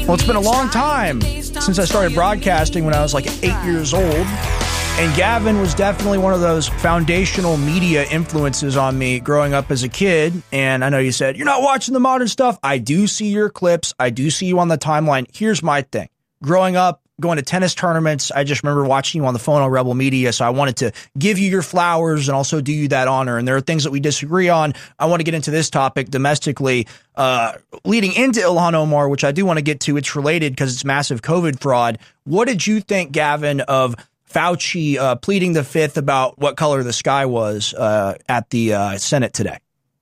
Well, it's been a long time since I started broadcasting when I was like 8 years old. And Gavin was definitely one of those foundational media influences on me growing up as a kid. And I know you said, you're not watching the modern stuff. I do see your clips. I do see you on the timeline. Here's my thing. Growing up, going to tennis tournaments, I just remember watching you on the phone on Rebel Media. So I wanted to give you your flowers and also do you that honor. And there are things that we disagree on. I want to get into this topic domestically, leading into Ilhan Omar, which I do want to get to. It's related because it's massive COVID fraud. What did you think, Gavin, of Fauci pleading the fifth about what color the sky was at the Senate today?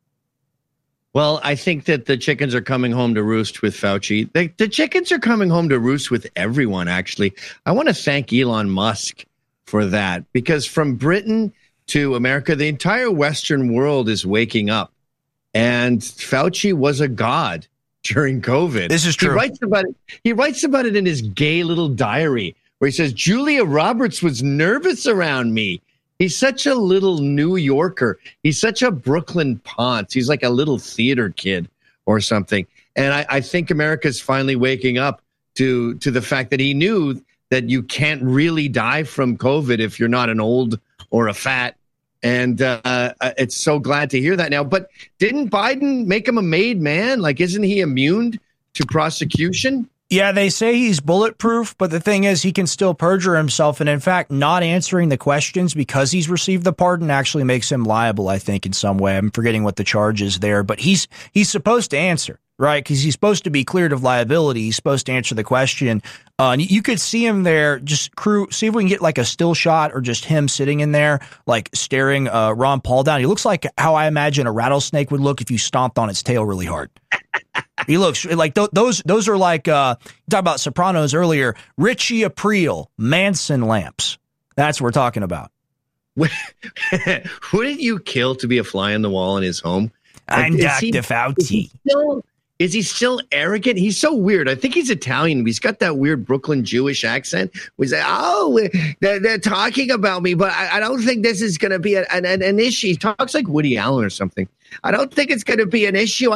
Well, I think that the chickens are coming home to roost with Fauci. The chickens are coming home to roost with everyone, actually. I want to thank Elon Musk for that, because from Britain to America, the entire Western world is waking up. And Fauci was a god during COVID. This is true. He writes about it in his gay little diary, where he says, Julia Roberts was nervous around me. He's such a little New Yorker. He's such a Brooklyn Ponce. He's like a little theater kid or something. And I think America's finally waking up to the fact that he knew that you can't really die from COVID if you're not an old or a fat. And it's so glad to hear that now. But didn't Biden make him a made man? Like, isn't he immune to prosecution? Yeah, they say he's bulletproof, but the thing is he can still perjure himself. And in fact, not answering the questions because he's received the pardon actually makes him liable, I think, in some way. I'm forgetting what the charge is there, but he's supposed to answer, right? Because he's supposed to be cleared of liability. He's supposed to answer the question. You could see him there, just see if we can get like a still shot or just him sitting in there, like staring Ron Paul down. He looks like how I imagine a rattlesnake would look if you stomped on its tail really hard. He looks like those are like, you talked about Sopranos earlier, Richie Aprile, Manson lamps. That's what we're talking about. Wouldn't you kill to be a fly on the wall in his home? I'm Dr. Fauci. Is he still arrogant? He's so weird. I think he's Italian. But he's got that weird Brooklyn Jewish accent. We say, they're talking about me, but I don't think this is going to be an issue. He talks like Woody Allen or something. I don't think it's going to be an issue.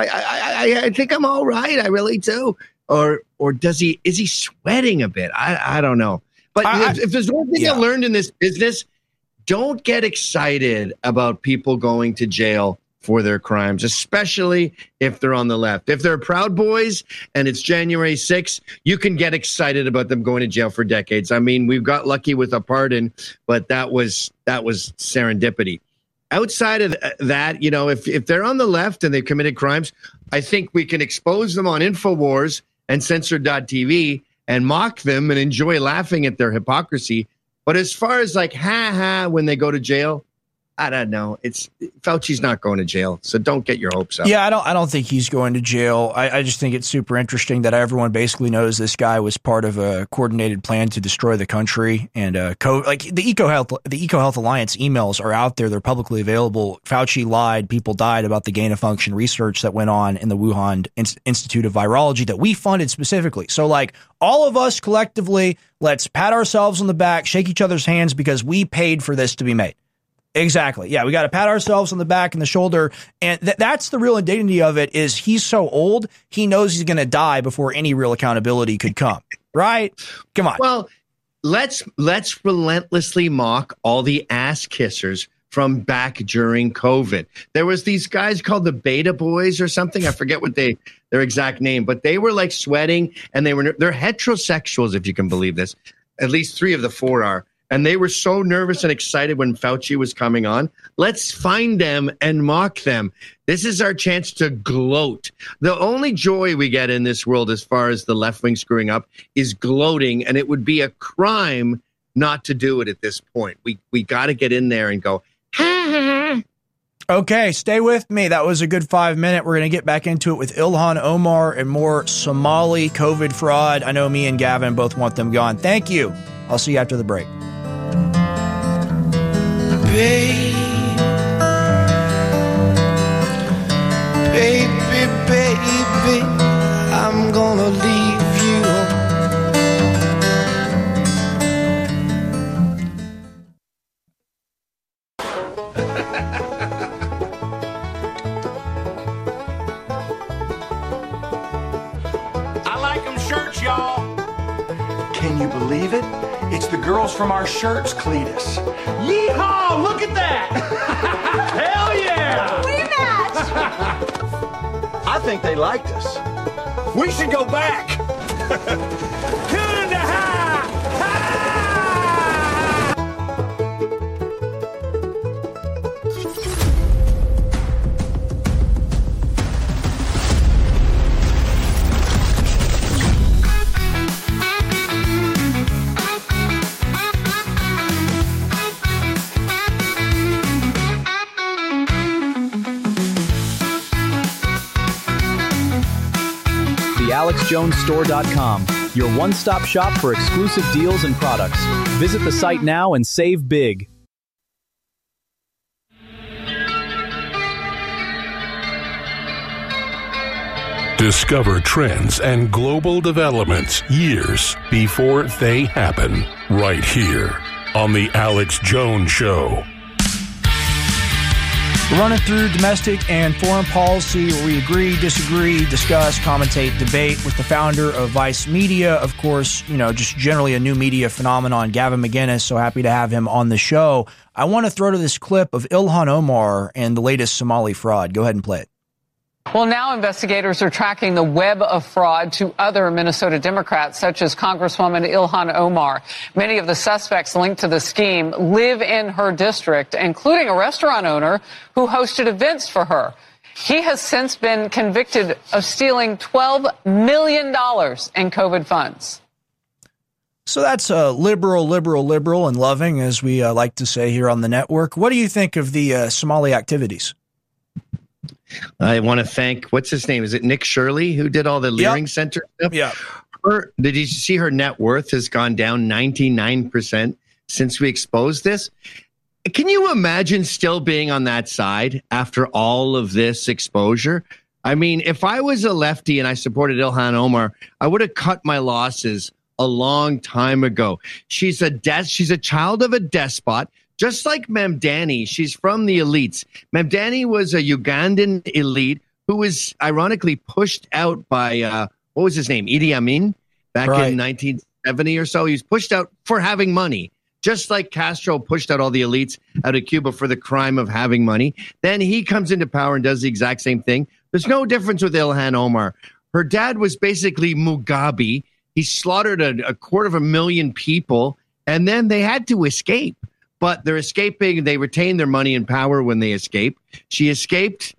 I think I'm all right. I really do. Or is he sweating a bit? I don't know. But if there's one thing I learned in this business, don't get excited about people going to jail for their crimes, especially if they're on the left. If they're Proud Boys and it's January 6th, you can get excited about them going to jail for decades. I mean, we've got lucky with a pardon, but that was serendipity. Outside of that, you know, if they're on the left and they've committed crimes, I think we can expose them on InfoWars and Censored.tv and mock them and enjoy laughing at their hypocrisy. But as far as like, when they go to jail, I don't know. Fauci's not going to jail, so don't get your hopes up. Yeah, I don't think he's going to jail. I just think it's super interesting that everyone basically knows this guy was part of a coordinated plan to destroy the country. And like the EcoHealth Alliance emails are out there; they're publicly available. Fauci lied. People died about the gain of function research that went on in the Wuhan Institute of Virology that we funded specifically. So, like all of us collectively, let's pat ourselves on the back, shake each other's hands because we paid for this to be made. Exactly. Yeah, we got to pat ourselves on the back and the shoulder. And that's the real indignity of it is he's so old, he knows he's going to die before any real accountability could come. Right? Come on. Well, let's relentlessly mock all the ass kissers from back during COVID. There was these guys called the Beta Boys or something. I forget what their exact name, but they were like sweating and they're heterosexuals, if you can believe this. At least 3 of the 4 are. And they were so nervous and excited when Fauci was coming on. Let's find them and mock them. This is our chance to gloat. The only joy we get in this world as far as the left wing screwing up is gloating. And it would be a crime not to do it at this point. We got to get in there and go, ha. Okay, stay with me. That was a good 5-minute. We're going to get back into it with Ilhan Omar and more Somali COVID fraud. I know me and Gavin both want them gone. Thank you. I'll see you after the break. Baby, I'm gonna leave you. I like them short, y'all. Can you believe it? It's the girls from our shirts, Cletus. Yeehaw! Look at that! Hell yeah! We match! I think they liked us. We should go back. Kunda ha! AlexJonesStore.com, your one-stop shop for exclusive deals and products. Visit the site now and save big. Discover trends and global developments years before they happen, right here on The Alex Jones Show. We're running through domestic and foreign policy where we agree, disagree, discuss, commentate, debate with the founder of Vice Media. Of course, just generally a new media phenomenon, Gavin McInnes. So happy to have him on the show. I want to throw to this clip of Ilhan Omar and the latest Somali fraud. Go ahead and play it. Well, now investigators are tracking the web of fraud to other Minnesota Democrats, such as Congresswoman Ilhan Omar. Many of the suspects linked to the scheme live in her district, including a restaurant owner who hosted events for her. He has since been convicted of stealing $12 million in COVID funds. So that's liberal, and loving, as we like to say here on the network. What do you think of the Somali activities? I want to thank, what's his name? Is it Nick Shirley who did all the Leering Center stuff? Yeah. Did you see her net worth has gone down 99% since we exposed this? Can you imagine still being on that side after all of this exposure? I mean, if I was a lefty and I supported Ilhan Omar, I would have cut my losses a long time ago. She's a child of a despot. Just like Mamdani, she's from the elites. Mamdani was a Ugandan elite who was ironically pushed out by, what was his name? Idi Amin back in 1970 or so. He was pushed out for having money, just like Castro pushed out all the elites out of Cuba for the crime of having money. Then he comes into power and does the exact same thing. There's no difference with Ilhan Omar. Her dad was basically Mugabe. He slaughtered a 250,000 people, and then they had to escape. But they're escaping. They retain their money and power when they escape. She escaped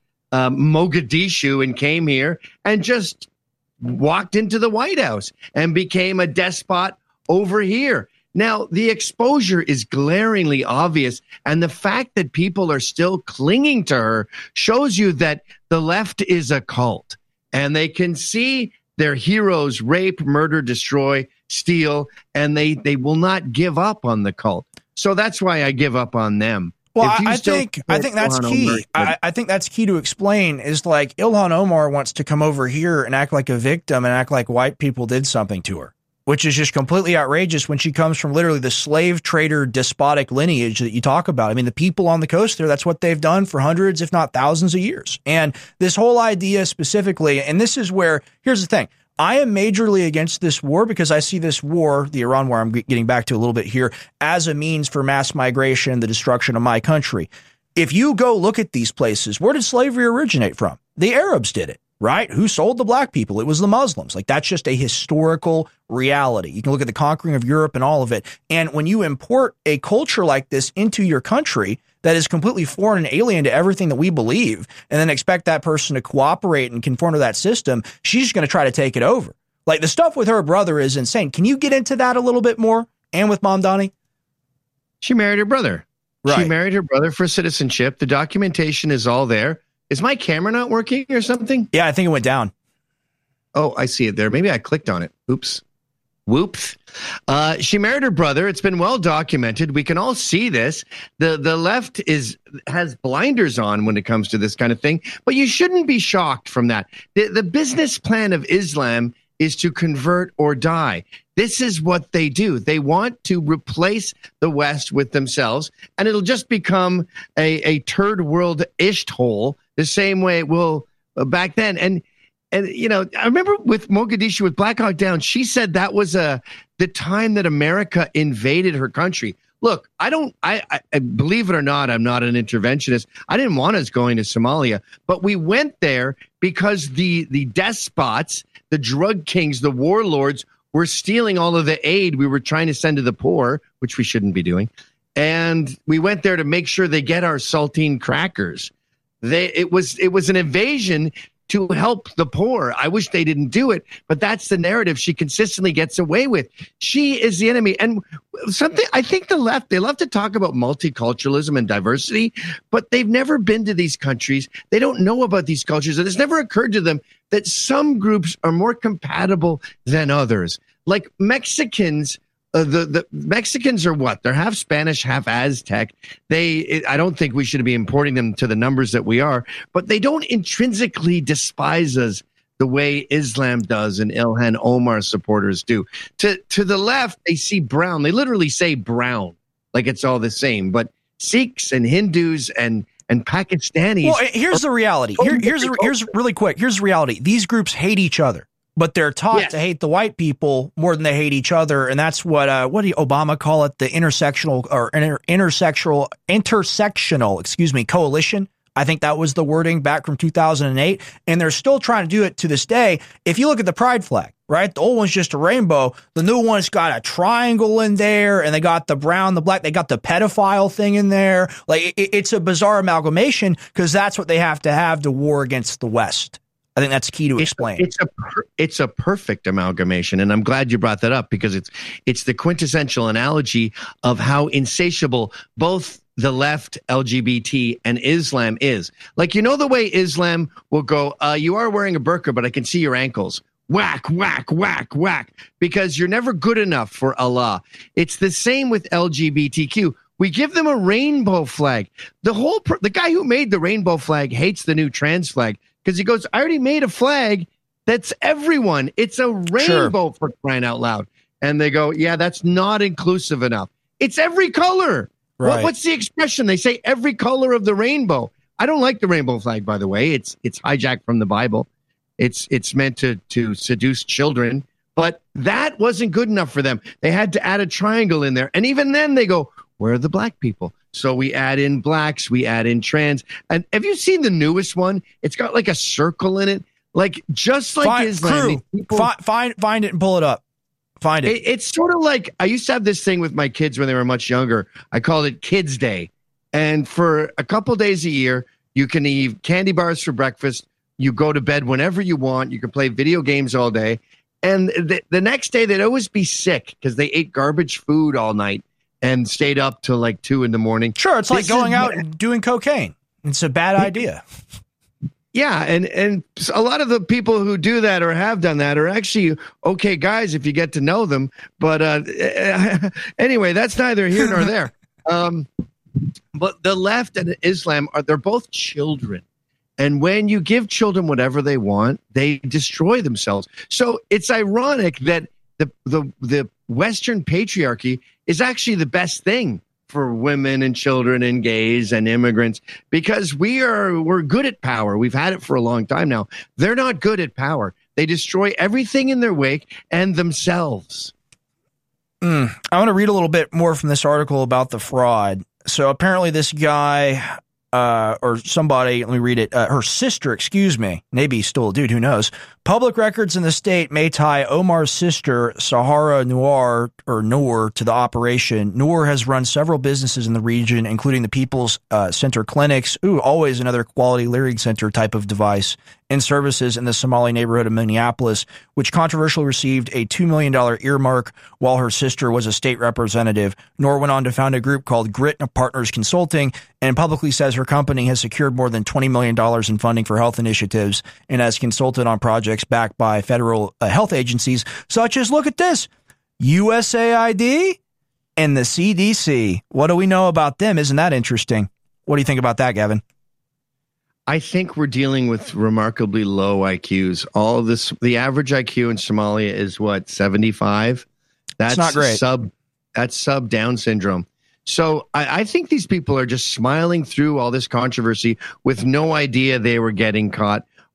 Mogadishu and came here and just walked into the White House and became a despot over here. Now, the exposure is glaringly obvious, and the fact that people are still clinging to her shows you that the left is a cult, and they can see their heroes rape, murder, destroy, steal, and they will not give up on the cult. So that's why I give up on them. Well, I think that's key. I think that's key to explain is like Ilhan Omar wants to come over here and act like a victim and act like white people did something to her, which is just completely outrageous when she comes from literally the slave trader despotic lineage that you talk about. I mean, the people on the coast there, that's what they've done for hundreds, if not thousands of years. And this whole idea specifically, and this is where, here's the thing. I am majorly against this war because I see this war, the Iran war I'm getting back to a little bit here, as a means for mass migration and the destruction of my country. If you go look at these places, where did slavery originate from? The Arabs did it, right? Who sold the black people? It was the Muslims. Like, that's just a historical reality. You can look at the conquering of Europe and all of it. And when you import a culture like this into your country that is completely foreign and alien to everything that we believe, and then expect that person to cooperate and conform to that system, she's just going to try to take it over. Like, the stuff with her brother is insane. Can you get into that a little bit more? And with Mamdani? She married her brother. Right. She married her brother for citizenship. The documentation is all there. Is my camera not working or something? Yeah, I think it went down. Oh, I see it there. Maybe I clicked on it. Oops. Whoops. She married her brother. It's been well documented. We can all see this. The left has blinders on when it comes to this kind of thing, but you shouldn't be shocked from that. The business plan of Islam is to convert or die. This is what they do. They want to replace the West with themselves, and it'll just become a third world isht hole the same way it will back then. And And, I remember with Mogadishu, with Black Hawk Down, she said that was the time that America invaded her country. Look, I believe it or not, I'm not an interventionist. I didn't want us going to Somalia, but we went there because the despots, the drug kings, the warlords were stealing all of the aid we were trying to send to the poor, which we shouldn't be doing. And we went there to make sure they get our saltine crackers. It was an invasion to help the poor. I wish they didn't do it, but that's the narrative she consistently gets away with. She is the enemy. And I think the left, they love to talk about multiculturalism and diversity, but they've never been to these countries. They don't know about these cultures. And it's never occurred to them that some groups are more compatible than others. Like Mexicans, the Mexicans are what? They're half Spanish, half Aztec. I don't think we should be importing them to the numbers that we are, but they don't intrinsically despise us the way Islam does and Ilhan Omar supporters do. To the left, they see brown. They literally say brown, like it's all the same. But Sikhs and Hindus and Pakistanis. Well, here's the reality. Here's really quick. Here's the reality. These groups hate each other, but they're taught to hate the white people more than they hate each other, and that's what do Obama call it? The intersectional coalition. I think that was the wording back from 2008, and they're still trying to do it to this day. If you look at the pride flag, right, the old one's just a rainbow. The new one's got a triangle in there, and they got the brown, the black. They got the pedophile thing in there. Like it's a bizarre amalgamation because that's what they have to war against the West. I think that's key to explain. It's a perfect amalgamation, and I'm glad you brought that up because it's the quintessential analogy of how insatiable both the left, LGBT, and Islam is. Like, the way Islam will go, you are wearing a burqa, but I can see your ankles. Whack, whack, whack, whack, because you're never good enough for Allah. It's the same with LGBTQ. We give them a rainbow flag. The guy who made the rainbow flag hates the new trans flag because he goes, I already made a flag that's everyone. It's a rainbow for crying out loud. And they go, yeah, that's not inclusive enough. It's every color. Right. What's the expression? They say every color of the rainbow. I don't like the rainbow flag, by the way. It's hijacked from the Bible. It's meant to seduce children, but that wasn't good enough for them. They had to add a triangle in there. And even then they go, where are the black people? So we add in blacks, we add in trans. And have you seen the newest one? It's got like a circle in it. Like just like Islam. Find it and pull it up. Find it. It's sort of like, I used to have this thing with my kids when they were much younger. I called it Kids Day. And for a couple days a year, you can eat candy bars for breakfast. You go to bed whenever you want. You can play video games all day. And the next day, they'd always be sick because they ate garbage food all night and stayed up till like 2 a.m. Sure, it's like going out and doing cocaine. It's a bad idea. Yeah, and a lot of the people who do that or have done that are actually okay guys if you get to know them. But anyway, that's neither here nor there. But the left and Islam they're both children. And when you give children whatever they want, they destroy themselves. So it's ironic that the Western patriarchy is actually the best thing for women and children and gays and immigrants because we're good at power. We've had it for a long time now. They're not good at power. They destroy everything in their wake and themselves. I want to read a little bit more from this article about the fraud. So apparently this guy or somebody, let me read it, her sister, excuse me, maybe he's still a dude, who knows. Public records in the state may tie Omar's sister, Sahara Noor, to the operation. Noor has run several businesses in the region, including the People's Center clinics, always another quality Leering Center type of device, and services in the Somali neighborhood of Minneapolis, which controversially received a $2 million earmark while her sister was a state representative. Noor went on to found a group called Grit Partners Consulting and publicly says her company has secured more than $20 million in funding for health initiatives and has consulted on projects backed by federal health agencies such as, look at this, USAID and the CDC. What do we know about them? Isn't that interesting? What do you think about that, Gavin? I think we're dealing with remarkably low IQs. All of this, the average IQ in Somalia is what, 75? That's not great. That's sub Down syndrome. So I think these people are just smiling through all this controversy with no idea they were getting caught.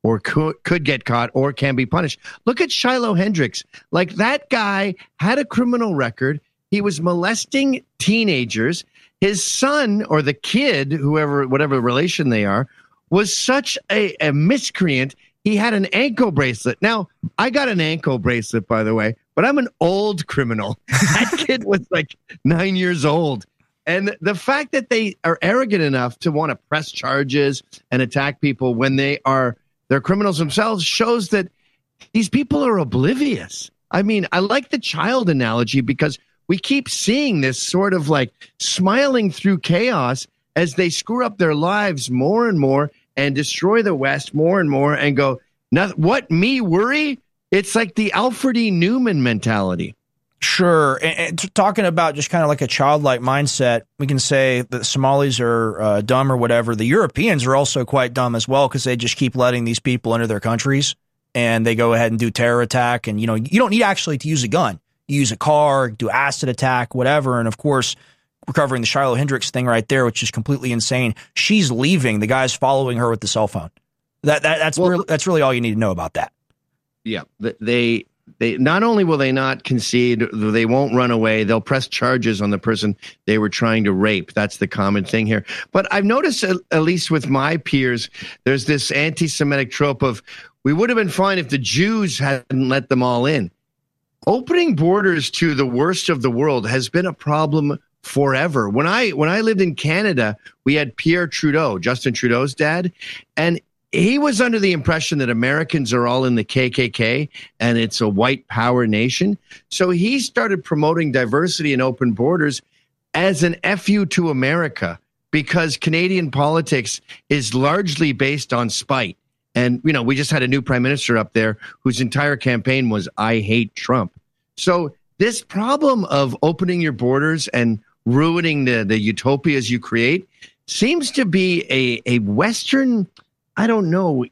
or could get caught or can be punished. Look at Shiloh Hendricks. Like, that guy had a criminal record. He was molesting teenagers. His son, or the kid, whatever relation they are, was such a miscreant. He had an ankle bracelet. Now, I got an ankle bracelet, by the way, but I'm an old criminal. That kid was like 9 years old. And the fact that they are arrogant enough to want to press charges and attack people when they're criminals themselves shows that these people are oblivious. I mean, I like the child analogy because we keep seeing this sort of like smiling through chaos as they screw up their lives more and more and destroy the West more and more and go, what, me worry? It's like the Alfred E. Newman mentality. Sure. And talking about just kind of like a childlike mindset, we can say that Somalis are dumb or whatever. The Europeans are also quite dumb as well because they just keep letting these people into their countries and they go ahead and do terror attack. And, you know, you don't need actually to use a gun. You use a car, do acid attack, whatever. And, of course, we're covering the Shiloh Hendricks thing right there, which is completely insane. She's leaving. The guy's following her with the cell phone. That's really all you need to know about that. Yeah, they not only will they not concede, they won't run away. They'll press charges on the person they were trying to rape. That's the common thing here. But I've noticed, at least with my peers, there's this anti-Semitic trope of, we would have been fine if the Jews hadn't let them all in. Opening borders to the worst of the world has been a problem forever. When I lived in Canada, we had Pierre Trudeau, Justin Trudeau's dad, and he was under the impression that Americans are all in the KKK and it's a white power nation. So he started promoting diversity and open borders as an FU to America because Canadian politics is largely based on spite. And, you know, we just had a new prime minister up there whose entire campaign was, I hate Trump. So this problem of opening your borders and ruining the utopias you create seems to be a Western, I don't know,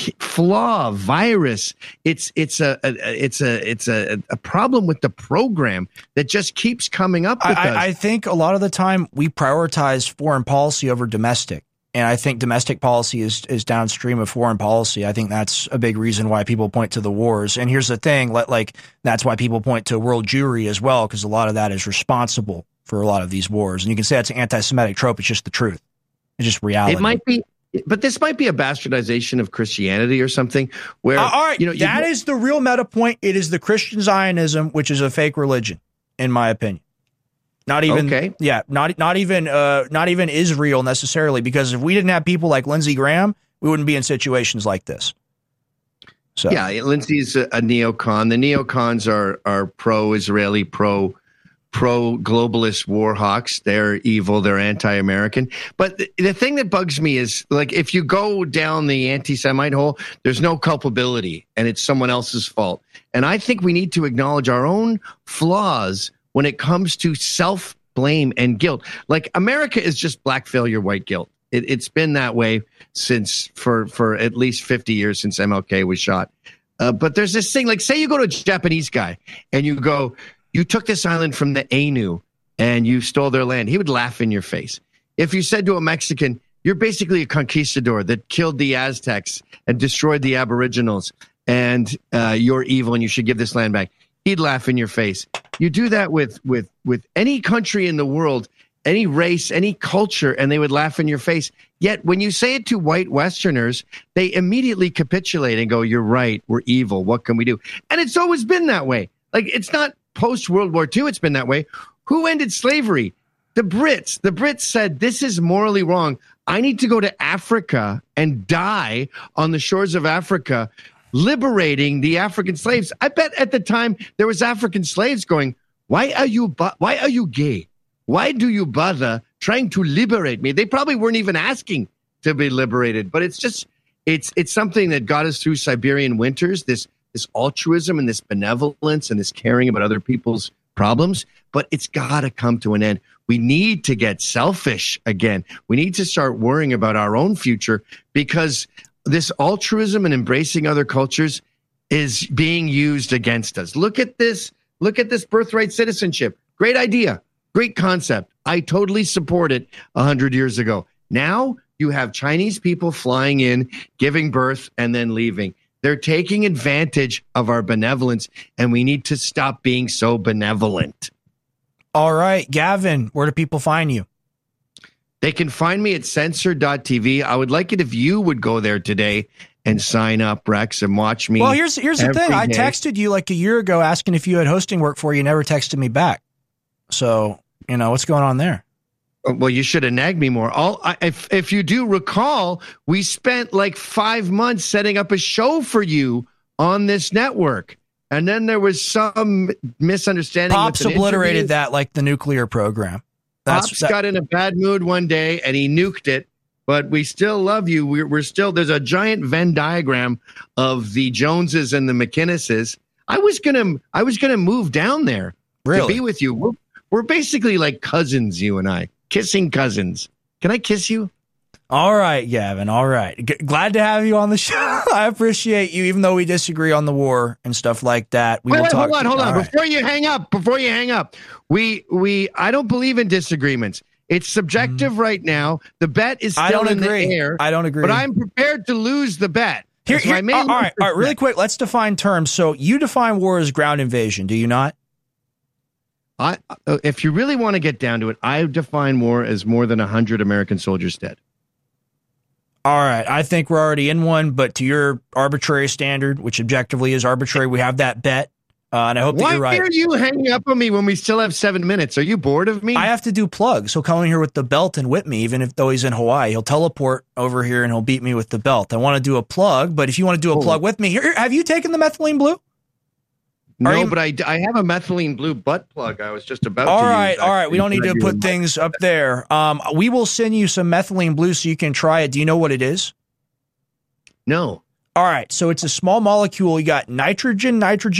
flaw, virus. It's a problem with the program that just keeps coming up with us. I think a lot of the time we prioritize foreign policy over domestic. And I think domestic policy is downstream of foreign policy. I think that's a big reason why people point to the wars. And here's the thing, like that's why people point to world Jewry as well, because a lot of that is responsible for a lot of these wars. And you can say it's an anti-Semitic trope. It's just the truth. It's just reality. It might be. But this might be a bastardization of Christianity or something where, all right, that is the real meta point. It is the Christian Zionism, which is a fake religion, in my opinion. Not even, okay. Yeah, not even Israel necessarily, because if we didn't have people like Lindsey Graham, we wouldn't be in situations like this. So yeah, Lindsey's a neocon. The neocons are pro-Israeli, pro-globalist war hawks. They're evil. They're anti-American. But the thing that bugs me is, like, if you go down the anti-Semite hole, there's no culpability, and it's someone else's fault. And I think we need to acknowledge our own flaws when it comes to self-blame and guilt. Like, America is just black failure, white guilt. It's been that way for at least 50 years since MLK was shot. But there's this thing, like, say you go to a Japanese guy and you go, you took this island from the Ainu and you stole their land. He would laugh in your face. If you said to a Mexican, you're basically a conquistador that killed the Aztecs and destroyed the Aboriginals, and you're evil and you should give this land back, he'd laugh in your face. You do that with any country in the world, any race, any culture, and they would laugh in your face. Yet when you say it to white Westerners, they immediately capitulate and go, you're right, we're evil, what can we do? And it's always been that way. Like, it's not post-World War II, it's been that way. Who ended slavery? The Brits. The Brits said, this is morally wrong. I need to go to Africa and die on the shores of Africa, liberating the African slaves. I bet at the time there was African slaves going, why are you gay? Why do you bother trying to liberate me? They probably weren't even asking to be liberated, but it's just, it's something that got us through Siberian winters, this altruism and this benevolence and this caring about other people's problems, but it's got to come to an end. We need to get selfish again. We need to start worrying about our own future, because this altruism and embracing other cultures is being used against us. Look at this birthright citizenship. Great idea. Great concept. I totally support it 100 years ago. Now you have Chinese people flying in, giving birth, and then leaving. They're taking advantage of our benevolence, and we need to stop being so benevolent. All right, Gavin, where do people find you? They can find me at censored.tv. I would like it if you would go there today and sign up, Rex, and watch me. Well, here's the thing. I texted you like a year ago asking if you had hosting work for you. You never texted me back. So, what's going on there? Well, you should have nagged me more. If you do recall, we spent like 5 months setting up a show for you on this network. And then there was some misunderstanding. Pops obliterated that like the nuclear program. Pops got in a bad mood one day and he nuked it. But we still love you. We're still, there's a giant Venn diagram of the Joneses and the McInneses. I was gonna move down there to be with you. We're basically like cousins, you and I, kissing cousins. Can I kiss you? All right, Gavin. All right. Glad to have you on the show. I appreciate you, even though we disagree on the war and stuff like that. Hold on. Before you hang up, I don't believe in disagreements. It's subjective right now. The bet is still in the air. I don't agree. But I'm prepared to lose the bet. All right, really quick, let's define terms. So you define war as ground invasion, do you not? If you really want to get down to it, I define war as more than 100 American soldiers dead. All right, I think we're already in one, but to your arbitrary standard, which objectively is arbitrary, we have that bet. And I hope that you're right. Why are you hanging up on me when we still have 7 minutes? Are you bored of me? I have to do plugs. He'll come in here with the belt and whip me, even though he's in Hawaii. He'll teleport over here and he'll beat me with the belt. I want to do a plug, but if you want to do a plug with me, here, have you taken the methylene blue? No, but I have a methylene blue butt plug. I was just about to use. All right. We don't need to put things up there. We will send you some methylene blue so you can try it. Do you know what it is? No. All right, so it's a small molecule. You got nitrogen,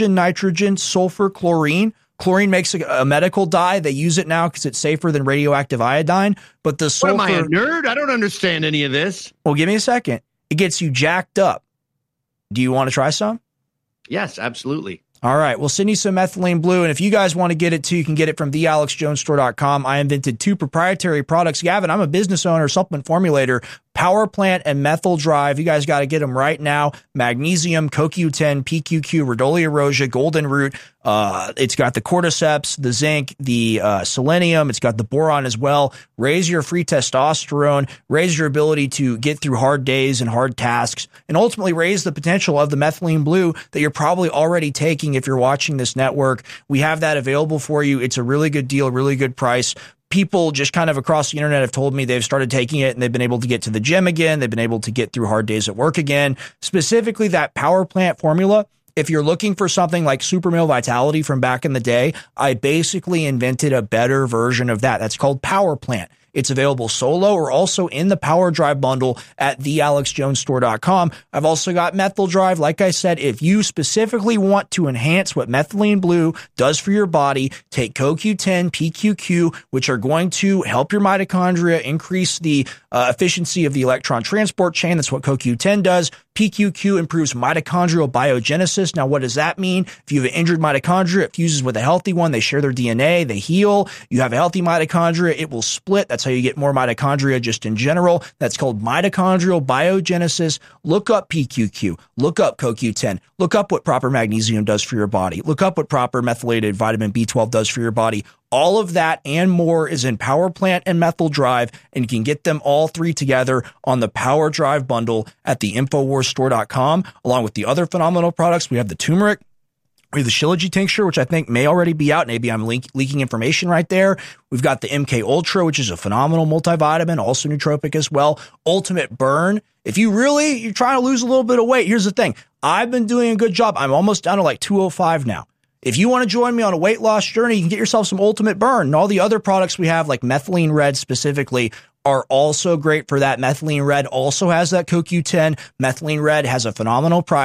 sulfur, chlorine. Chlorine makes a medical dye. They use it now because it's safer than radioactive iodine. But the sulfur... What, am I a nerd? I don't understand any of this. Well, give me a second. It gets you jacked up. Do you want to try some? Yes, absolutely. All right, we'll send you some methylene blue, and if you guys want to get it too, you can get it from thealexjonesstore.com. I invented 2 proprietary products. Gavin, I'm a business owner, supplement formulator, Power Plant and Methyl Drive. You guys got to get them right now. Magnesium, CoQ10, PQQ, Rhodolia rosea, Golden Root. It's got the cordyceps, the zinc, the selenium. It's got the boron as well. Raise your free testosterone, raise your ability to get through hard days and hard tasks, and ultimately raise the potential of the methylene blue that you're probably already taking if you're watching this network. We have that available for you. It's a really good deal, really good price. People just kind of across the internet have told me they've started taking it and they've been able to get to the gym again. They've been able to get through hard days at work again. Specifically, that Power Plant formula. If you're looking for something like Super Male Vitality from back in the day, I basically invented a better version of that. That's called Power Plant. It's available solo or also in the Power Drive bundle at thealexjonesstore.com. I've also got Methyl Drive. Like I said, if you specifically want to enhance what methylene blue does for your body, take CoQ10, PQQ, which are going to help your mitochondria, increase the efficiency of the electron transport chain. That's what CoQ10 does. PQQ improves mitochondrial biogenesis. Now, what does that mean? If you have an injured mitochondria, it fuses with a healthy one. They share their DNA. They heal. You have a healthy mitochondria. It will split. That's how you get more mitochondria just in general. That's called mitochondrial biogenesis. Look up PQQ. Look up CoQ10. Look up what proper magnesium does for your body. Look up what proper methylated vitamin B12 does for your body. All of that and more is in Power Plant and Methyl Drive, and you can get them all 3 together on the Power Drive bundle at the InfoWarsStore.com, along with the other phenomenal products. We have the turmeric. We have the Shilajit tincture, which I think may already be out. Maybe I'm leaking information right there. We've got the MK Ultra, which is a phenomenal multivitamin, also nootropic as well. Ultimate Burn. If you're trying to lose a little bit of weight, here's the thing. I've been doing a good job. I'm almost down to like 205 now. If you want to join me on a weight loss journey, you can get yourself some Ultimate Burn. And all the other products we have, like Methylene Red specifically, are also great for that. Methylene Red also has that CoQ10. Methylene Red has a phenomenal price.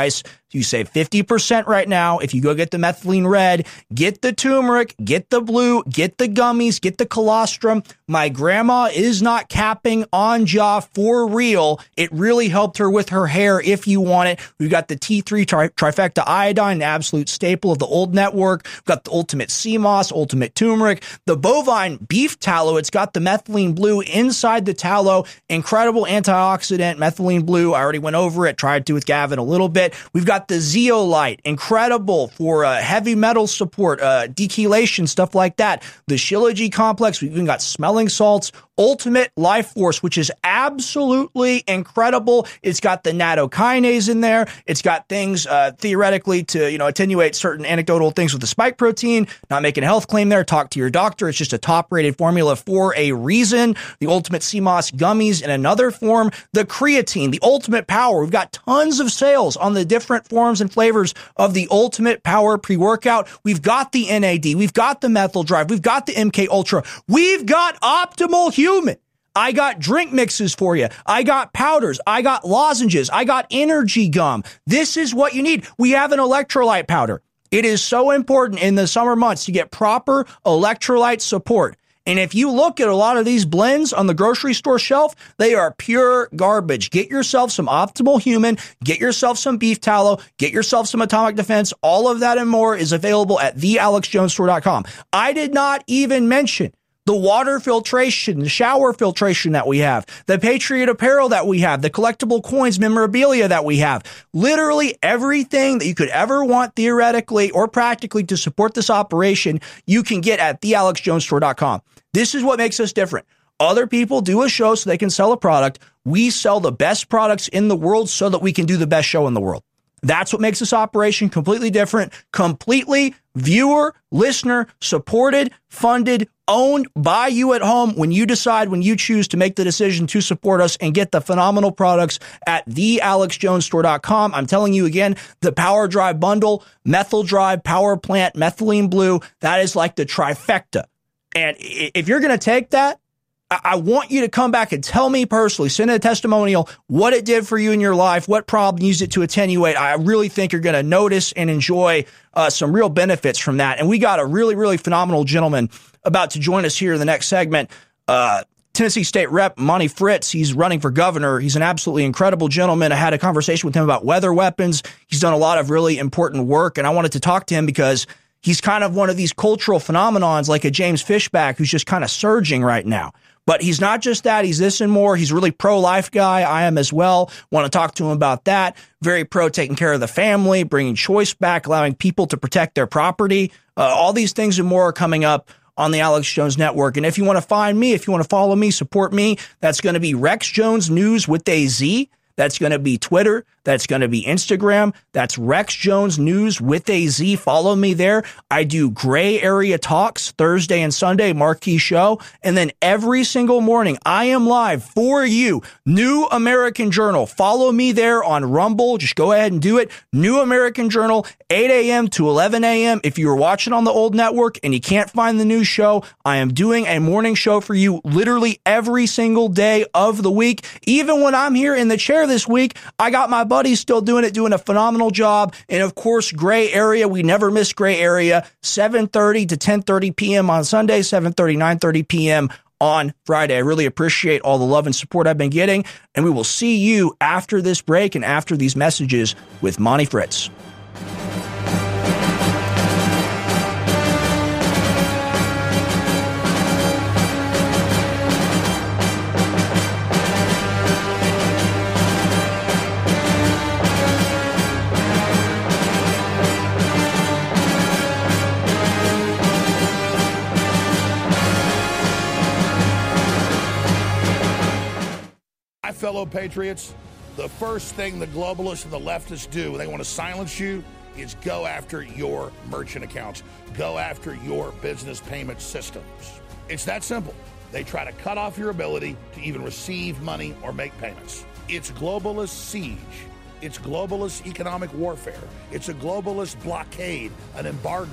You save 50% right now if you go get the methylene red, get the turmeric, get the blue, get the gummies, get the colostrum. My grandma is not capping on jaw for real. It really helped her with her hair if you want it. We've got the T3 trifecta iodine, an absolute staple of the old network. We've got the ultimate sea moss, ultimate turmeric, the bovine beef tallow. It's got the methylene blue inside the tallow. Incredible antioxidant, methylene blue. I already went over it, tried to with Gavin a little bit. We've got the zeolite, incredible for heavy metal support, dechelation, stuff like that. The Shilajit complex, we've even got smelling salts, ultimate life force, which is absolutely incredible. It's got the nattokinase in there. It's got things theoretically to, attenuate certain anecdotal things with the spike protein. Not making a health claim there. Talk to your doctor. It's just a top-rated formula for a reason. The ultimate CMOS gummies in another form. The creatine, the ultimate power. We've got tons of sales on the different forms and flavors of the ultimate power pre-workout. We've got the NAD. We've got the methyl drive. We've got the MK Ultra. We've got Optimal Human. I got drink mixes for you. I got powders. I got lozenges. I got energy gum. This is what you need. We have an electrolyte powder. It is so important in the summer months to get proper electrolyte support. And if you look at a lot of these blends on the grocery store shelf, they are pure garbage. Get yourself some Optimal Human, get yourself some beef tallow, get yourself some Atomic Defense. All of that and more is available at thealexjonesstore.com. I did not even mention the water filtration, the shower filtration that we have, the Patriot apparel that we have, the collectible coins, memorabilia that we have, literally everything that you could ever want theoretically or practically to support this operation, you can get at thealexjonesstore.com. This is what makes us different. Other people do a show so they can sell a product. We sell the best products in the world so that we can do the best show in the world. That's what makes this operation completely different, completely viewer, listener, supported, funded, owned by you at home when you decide, when you choose to make the decision to support us and get the phenomenal products at thealexjonesstore.com. I'm telling you again, the Power Drive bundle, Methyl Drive, Power Plant, Methylene Blue, that is like the trifecta. And if you're going to take that, I want you to come back and tell me personally, send a testimonial, what it did for you in your life, what problem you used it to attenuate. I really think you're going to notice and enjoy some real benefits from that. And we got a really, really phenomenal gentleman about to join us here in the next segment. Tennessee State Rep Monty Fritz. He's running for governor. He's an absolutely incredible gentleman. I had a conversation with him about weather weapons. He's done a lot of really important work, and I wanted to talk to him because he's kind of one of these cultural phenomenons like a James Fishback who's just kind of surging right now. But he's not just that. He's this and more. He's a really pro-life guy. I am as well. Want to talk to him about that. Very pro taking care of the family, bringing choice back, allowing people to protect their property. All these things and more are coming up on the Alex Jones Network. And if you want to find me, if you want to follow me, support me, that's going to be Rex Jones News with a Z. That's going to be Twitter. That's going to be Instagram. That's Rex Jones News with a Z. Follow me there. I do Gray Area Talks Thursday and Sunday, marquee show. And then every single morning, I am live for you. New American Journal. Follow me there on Rumble. Just go ahead and do it. New American Journal, 8 a.m. to 11 a.m. If you were watching on the old network and you can't find the new show, I am doing a morning show for you literally every single day of the week. Even when I'm here in the chair this week, I got my buddies still doing it, doing a phenomenal job. And of course, Gray Area, we never miss Gray Area, 7:30 to 10:30 p.m. on Sunday, 7:30, 9:30 p.m. on Friday. I really appreciate all the love and support I've been getting. And we will see you after this break and after these messages with Monty Fritz. Fellow patriots, the first thing the globalists and the leftists do when they want to silence you is go after your merchant accounts, go after your business payment systems. It's that simple. They try to cut off your ability to even receive money or make payments. It's globalist siege. It's globalist economic warfare. It's a globalist blockade, an embargo.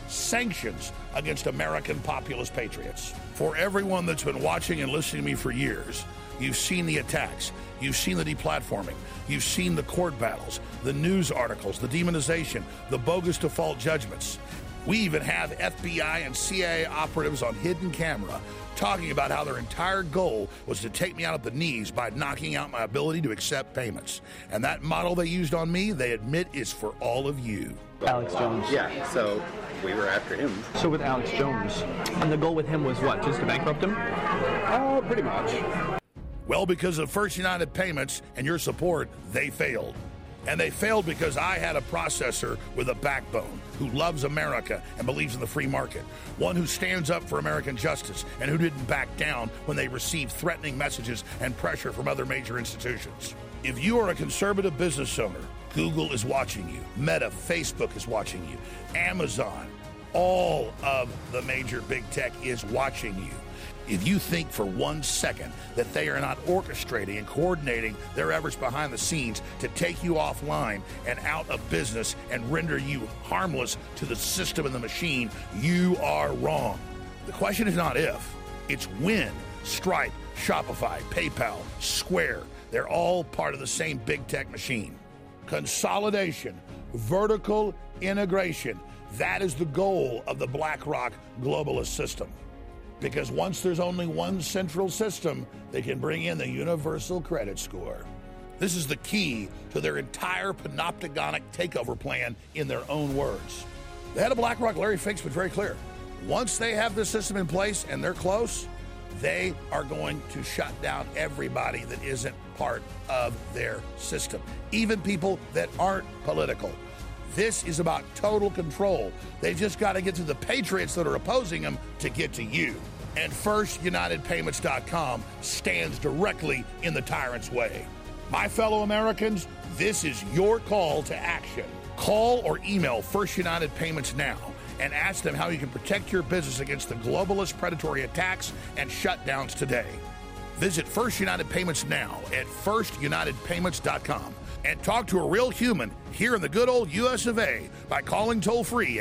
sanctions against American populist patriots. For everyone that's been watching and listening to me for years, you've seen the attacks, you've seen the deplatforming, you've seen the court battles, the news articles, the demonization, the bogus default judgments. We even have FBI and CIA operatives on hidden camera talking about how their entire goal was to take me out at the knees by knocking out my ability to accept payments. And that model they used on me, they admit, is for all of you. Alex Jones. Yeah, so we were after him. So with Alex Jones, and the goal with him was what, just to bankrupt him? Pretty much. Well, because of First United Payments and your support, they failed. And they failed because I had a processor with a backbone who loves America and believes in the free market. One who stands up for American justice and who didn't back down when they received threatening messages and pressure from other major institutions. If you are a conservative business owner, Google is watching you. Meta, Facebook is watching you. Amazon, all of the major big tech is watching you. If you think for 1 second that they are not orchestrating and coordinating their efforts behind the scenes to take you offline and out of business and render you harmless to the system and the machine, you are wrong. The question is not if, it's when. Stripe, Shopify, PayPal, Square, they're all part of the same big tech machine. Consolidation, vertical integration, that is the goal of the BlackRock globalist system. Because once there's only one central system, they can bring in the universal credit score. This is the key to their entire panopticonic takeover plan in their own words. The head of BlackRock, Larry Fink's, been very clear. Once they have this system in place and they're close, they are going to shut down everybody that isn't part of their system, even people that aren't political. This is about total control. They've just got to get to the patriots that are opposing them to get to you. And FirstUnitedPayments.com stands directly in the tyrant's way. My fellow Americans, this is your call to action. Call or email First United Payments now and ask them how you can protect your business against the globalist predatory attacks and shutdowns today. Visit First United Payments now at FirstUnitedPayments.com. And talk to a real human here in the good old U.S. of A. by calling toll-free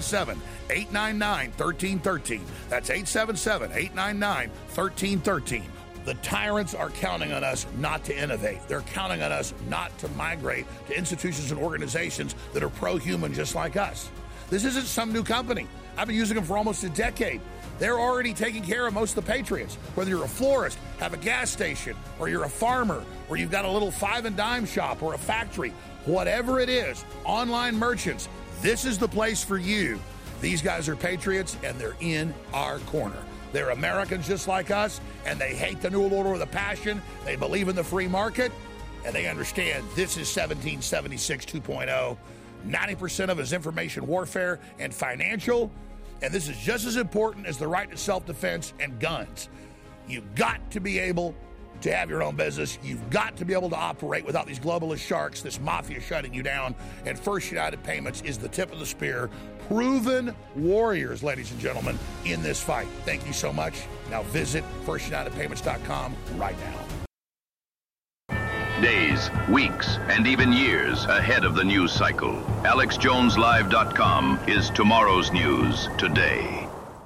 877-899-1313. That's 877-899-1313. The tyrants are counting on us not to innovate. They're counting on us not to migrate to institutions and organizations that are pro-human just like us. This isn't some new company. I've been using them for almost a decade. They're already taking care of most of the patriots. Whether you're a florist, have a gas station, or you're a farmer, or you've got a little five and dime shop or a factory, whatever it is, online merchants, this is the place for you. These guys are patriots, and they're in our corner. They're Americans just like us, and they hate the New World Order with a passion. They believe in the free market, and they understand this is 1776 2.0. 90% of it is information warfare and financial. And this is just as important as the right to self-defense and guns. You've got to be able to have your own business. You've got to be able to operate without these globalist sharks, this mafia shutting you down. And First United Payments is the tip of the spear. Proven warriors, ladies and gentlemen, in this fight. Thank you so much. Now visit FirstUnitedPayments.com right now. Days, weeks, and even years ahead of the news cycle. AlexJonesLive.com is tomorrow's news today.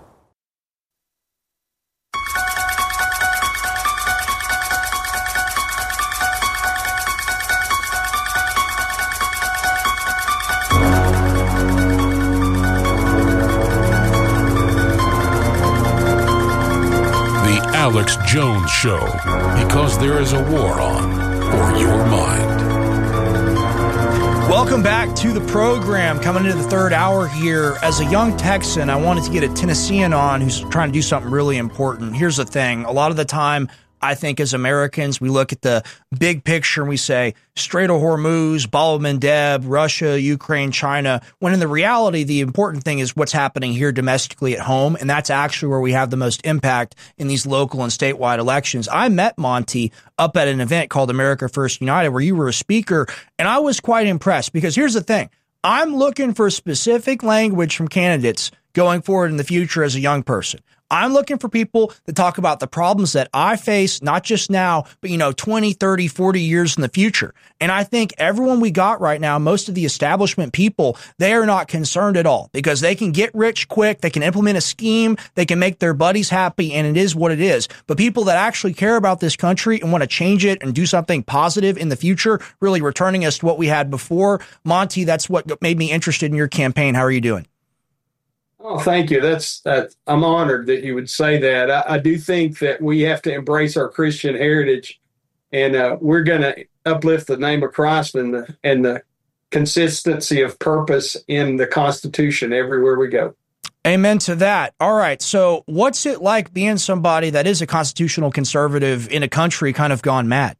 The Alex Jones Show, because there is a war on for your mind. Welcome back to the program. Coming into the third hour here. As a young Texan, I wanted to get a Tennessean on who's trying to do something really important. Here's the thing. A lot of the time, I think as Americans, we look at the big picture and we say Strait of Hormuz, Bab el-Mandeb, Russia, Ukraine, China, when in the reality, the important thing is what's happening here domestically at home. And that's actually where we have the most impact in these local and statewide elections. I met Monty up at an event called America First United, where you were a speaker, and I was quite impressed because here's the thing. I'm looking for specific language from candidates going forward in the future as a young person. I'm looking for people that talk about the problems that I face, not just now, but, 20, 30, 40 years in the future. And I think everyone we got right now, most of the establishment people, they are not concerned at all because they can get rich quick. They can implement a scheme. They can make their buddies happy. And it is what it is. But people that actually care about this country and want to change it and do something positive in the future, really returning us to what we had before. Monty, that's what made me interested in your campaign. How are you doing? Oh, thank you. I'm honored that you would say that. I do think that we have to embrace our Christian heritage, and we're going to uplift the name of Christ and the consistency of purpose in the Constitution everywhere we go. Amen to that. All right. So what's it like being somebody that is a constitutional conservative in a country kind of gone mad?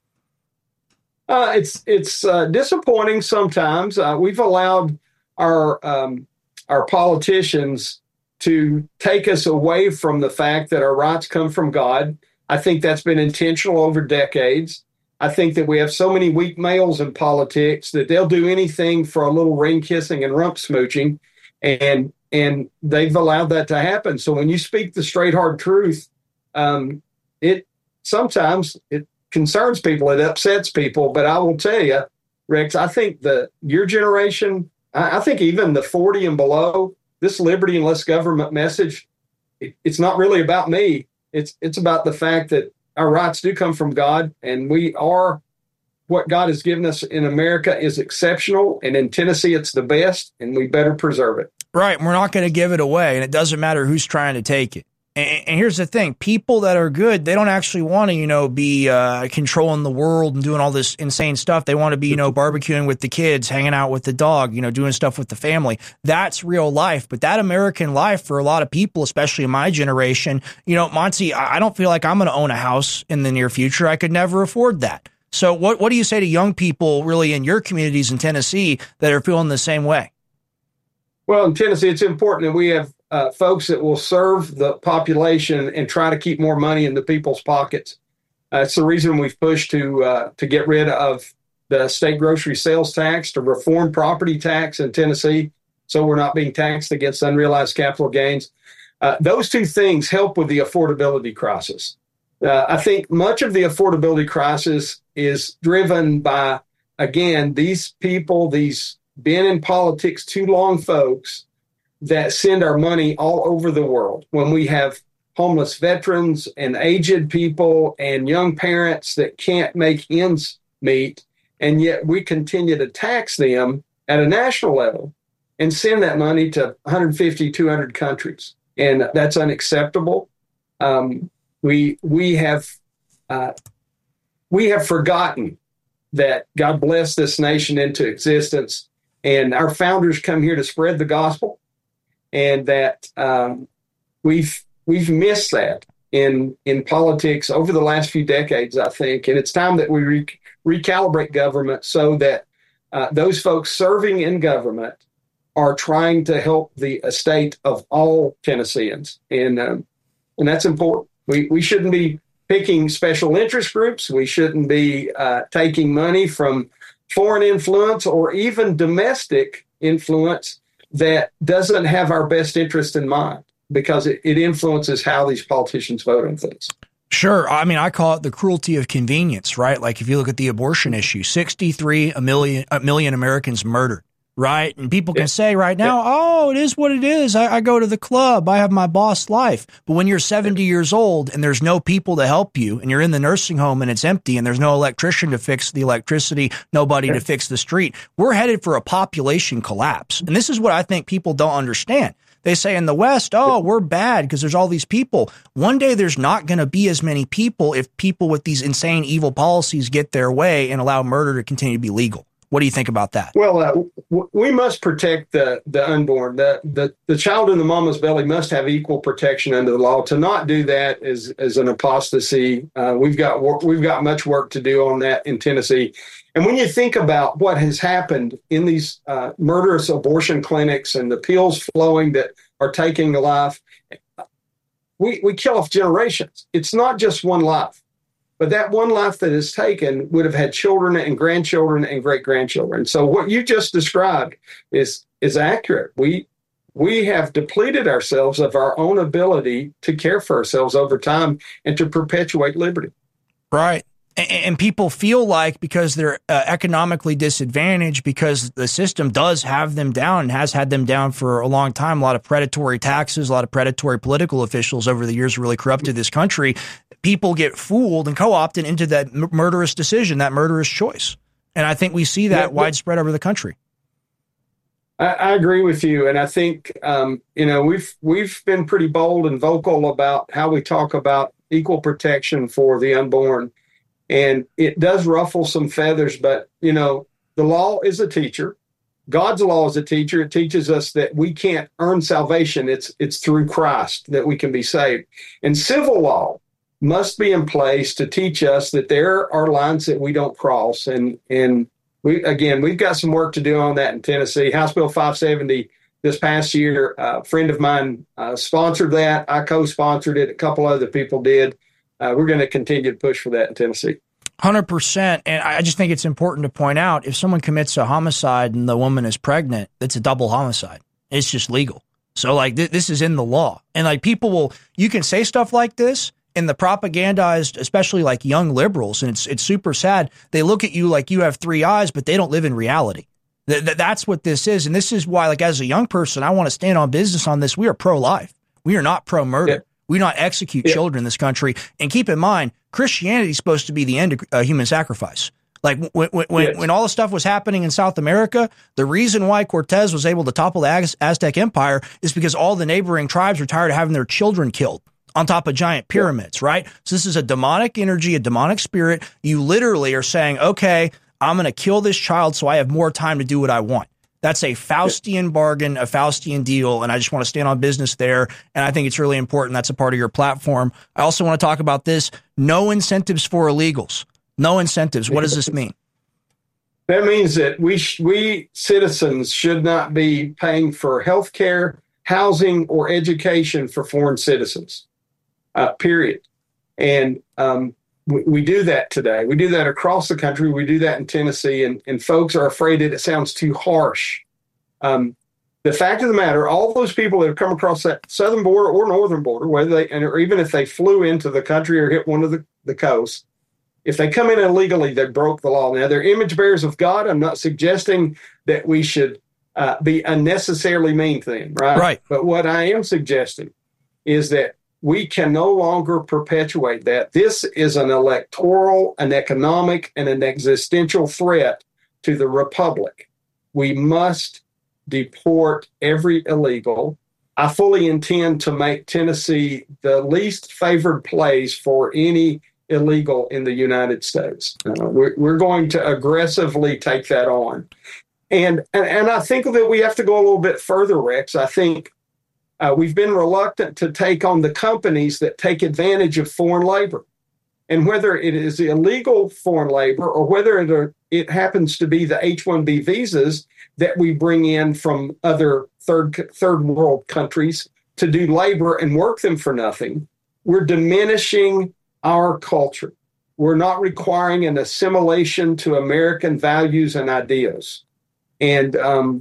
It's disappointing sometimes. We've allowed our politicians to take us away from the fact that our rights come from God. I think that's been intentional over decades. I think that we have so many weak males in politics that they'll do anything for a little ring kissing and rump smooching, and they've allowed that to happen. So when you speak the straight hard truth, it sometimes concerns people, it upsets people. But I will tell you, Rex, I think your generation, I think even the 40 and below, this liberty and less government message, it's not really about me. It's about the fact that our rights do come from God, and what God has given us in America is exceptional, and in Tennessee it's the best, and we better preserve it. Right. We're not going to give it away, and it doesn't matter who's trying to take it. And here's the thing. People that are good, they don't actually want to, be controlling the world and doing all this insane stuff. They want to be, barbecuing with the kids, hanging out with the dog, doing stuff with the family. That's real life. But that American life for a lot of people, especially in my generation, Monty, I don't feel like I'm going to own a house in the near future. I could never afford that. So what do you say to young people really in your communities in Tennessee that are feeling the same way? Well, in Tennessee, it's important that we have folks that will serve the population and try to keep more money in the people's pockets. It's the reason we've pushed to get rid of the state grocery sales tax, to reform property tax in Tennessee, so we're not being taxed against unrealized capital gains. Those two things help with the affordability crisis. I think much of the affordability crisis is driven by, again, these people, these been in politics too long folks that send our money all over the world. When we have homeless veterans and aged people and young parents that can't make ends meet, and yet we continue to tax them at a national level and send that money to 150, 200 countries. And that's unacceptable. We have forgotten that God blessed this nation into existence, and our founders come here to spread the gospel, and that we've missed that in politics over the last few decades, I think. And it's time that we recalibrate government so that those folks serving in government are trying to help the estate of all Tennesseans, and that's important. We shouldn't be picking special interest groups. We shouldn't be taking money from foreign influence or even domestic influence that doesn't have our best interest in mind, because it influences how these politicians vote on things. Sure. I mean, I call it the cruelty of convenience, right? Like if you look at the abortion issue, 63 million Americans murdered, right? And people can say right now, oh, it is what it is. I go to the club. I have my boss life. But when you're 70 years old and there's no people to help you, and you're in the nursing home and it's empty and there's no electrician to fix the electricity, nobody to fix the street, we're headed for a population collapse. And this is what I think people don't understand. They say in the West, oh, we're bad because there's all these people. One day there's not going to be as many people if people with these insane, evil policies get their way and allow murder to continue to be legal. What do you think about that? Well, we must protect the unborn. The child in the mama's belly must have equal protection under the law. To not do that is an apostasy. We've got much work to do on that in Tennessee. And when you think about what has happened in these murderous abortion clinics and the pills flowing that are taking the life, we kill off generations. It's not just one life. But that one life that is taken would have had children and grandchildren and great-grandchildren. So what you just described is accurate. We we have depleted ourselves of our own ability to care for ourselves over time and to perpetuate liberty. Right. And people feel like because they're economically disadvantaged, because the system does have them down and has had them down for a long time, a lot of predatory taxes, a lot of predatory political officials over the years really corrupted this country. People get fooled and co-opted into that murderous decision, that murderous choice. And I think we see that widespread over the country. I agree with you. And I think, we've been pretty bold and vocal about how we talk about equal protection for the unborn. And it does ruffle some feathers, but, the law is a teacher. God's law is a teacher. It teaches us that we can't earn salvation. It's through Christ that we can be saved. And civil law must be in place to teach us that there are lines that we don't cross. And we've got some work to do on that in Tennessee. House Bill 570 this past year, a friend of mine sponsored that. I co-sponsored it. A couple other people did. We're going to continue to push for that in Tennessee. 100%. And I just think it's important to point out, if someone commits a homicide and the woman is pregnant, it's a double homicide. It's just legal. So this is in the law. And people you can say stuff like this, and the propagandized, especially young liberals, and it's super sad. They look at you like you have three eyes, but they don't live in reality. That's what this is. And this is why, as a young person, I want to stand on business on this. We are pro-life. We are not pro-murder. Yeah. We do not execute children in this country. And keep in mind, Christianity is supposed to be the end of human sacrifice. When all the stuff was happening in South America, the reason why Cortez was able to topple the Aztec Empire is because all the neighboring tribes were tired of having their children killed on top of giant pyramids, right? So this is a demonic energy, a demonic spirit. You literally are saying, okay, I'm going to kill this child so I have more time to do what I want. That's a Faustian bargain, a Faustian deal, and I just want to stand on business there, and I think it's really important. That's a part of your platform. I also want to talk about this. No incentives for illegals. No incentives. What does this mean? That means that we citizens should not be paying for health care, housing, or education for foreign citizens, period. And we do that today. We do that across the country. We do that in Tennessee, and folks are afraid that it sounds too harsh. The fact of the matter, all those people that have come across that southern border or northern border, or even if they flew into the country or hit one of the coasts, if they come in illegally, they broke the law. Now, they're image bearers of God. I'm not suggesting that we should be unnecessarily mean to them, right? Right. But what I am suggesting is that we can no longer perpetuate that. This is an electoral, an economic, and an existential threat to the republic. We must deport every illegal. I fully intend to make Tennessee the least favored place for any illegal in the United States. We're going to aggressively take that on. And I think that we have to go a little bit further, Rex. I think we've been reluctant to take on the companies that take advantage of foreign labor. And whether it is illegal foreign labor or whether it happens to be the H-1B visas that we bring in from other third world countries to do labor and work them for nothing, we're diminishing our culture. We're not requiring an assimilation to American values and ideas. And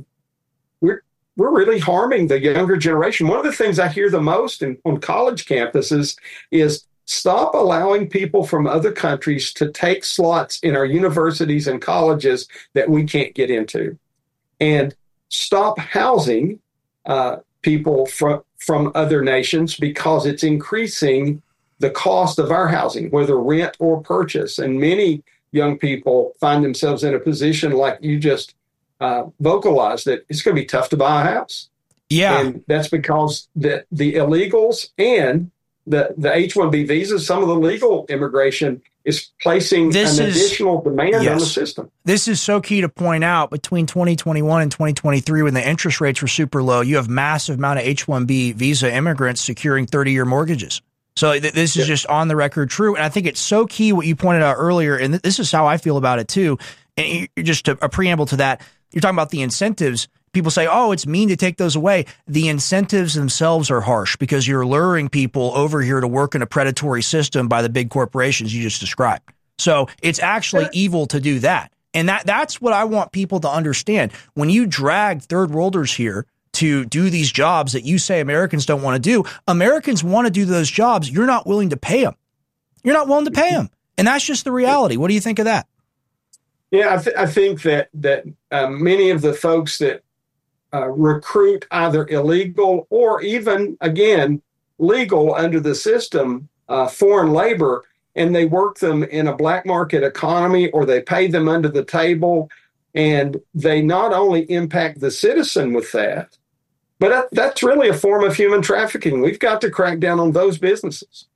we're really harming the younger generation. One of the things I hear the most on college campuses is stop allowing people from other countries to take slots in our universities and colleges that we can't get into. And stop housing people from other nations because it's increasing the cost of our housing, whether rent or purchase. And many young people find themselves in a position like you just vocalized, that it's going to be tough to buy a house. Yeah. And that's because the illegals and the H-1B visas, some of the legal immigration is placing additional demand on the system. This is so key to point out. Between 2021 and 2023, when the interest rates were super low, you have massive amount of H-1B visa immigrants securing 30-year mortgages. So this is just on the record true. And I think it's so key what you pointed out earlier. And this is how I feel about it too. And just a preamble to that, you're talking about the incentives. People say, oh, it's mean to take those away. The incentives themselves are harsh because you're luring people over here to work in a predatory system by the big corporations you just described. So it's actually evil to do that. And that's what I want people to understand. When you drag third worlders here to do these jobs that you say Americans don't want to do. Americans want to do those jobs. You're not willing to pay them. You're not willing to pay them. And that's just the reality. What do you think of that? Yeah, I think that many of the folks that recruit either illegal or even, again, legal under the system, foreign labor, and they work them in a black market economy or they pay them under the table, and they not only impact the citizen with that, but that's really a form of human trafficking. We've got to crack down on those businesses.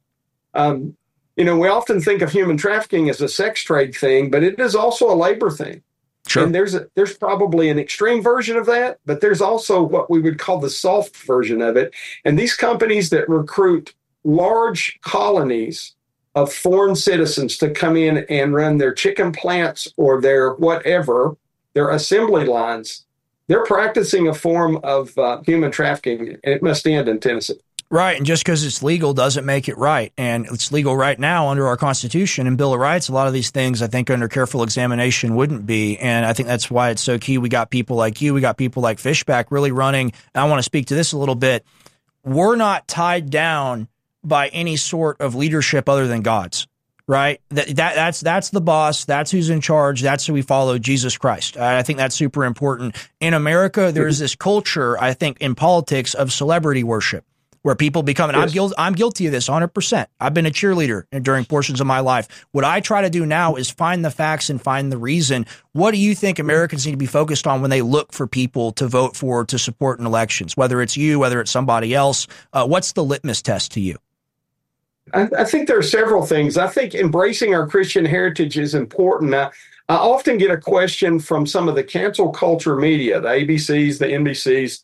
We often think of human trafficking as a sex trade thing, but it is also a labor thing. Sure. And there's probably an extreme version of that, but there's also what we would call the soft version of it. And these companies that recruit large colonies of foreign citizens to come in and run their chicken plants or their whatever, their assembly lines, they're practicing a form of human trafficking, and it must end in Tennessee. Right, and just because it's legal doesn't make it right. And it's legal right now under our Constitution and Bill of Rights. A lot of these things, I think, under careful examination wouldn't be. And I think that's why it's so key. We got people like you. We got people like Fishback really running. And I want to speak to this a little bit. We're not tied down by any sort of leadership other than God's. Right? That's the boss. That's who's in charge. That's who we follow, Jesus Christ. I think that's super important. In America, there's this culture, I think, in politics of celebrity worship, where people become, and yes. I'm guilty of this 100%. I've been a cheerleader during portions of my life. What I try to do now is find the facts and find the reason. What do you think Americans need to be focused on when they look for people to vote for, to support in elections? Whether it's you, whether it's somebody else, what's the litmus test to you? I think there are several things. I think embracing our Christian heritage is important. I often get a question from some of the cancel culture media, the ABCs, the NBCs,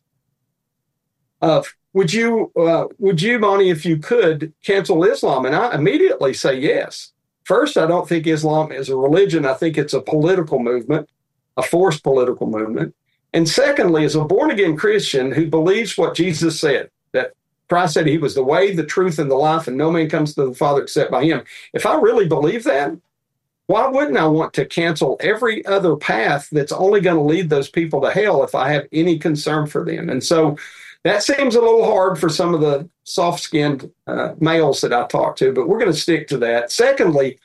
of would you, Monty, if you could, cancel Islam? And I immediately say yes. First, I don't think Islam is a religion. I think it's a political movement, a forced political movement. And secondly, as a born-again Christian who believes what Jesus said, that Christ said he was the way, the truth, and the life, and no man comes to the Father except by him. If I really believe that, why wouldn't I want to cancel every other path that's only going to lead those people to hell if I have any concern for them? And so that seems a little hard for some of the soft-skinned males that I talk to, but we're going to stick to that. Secondly,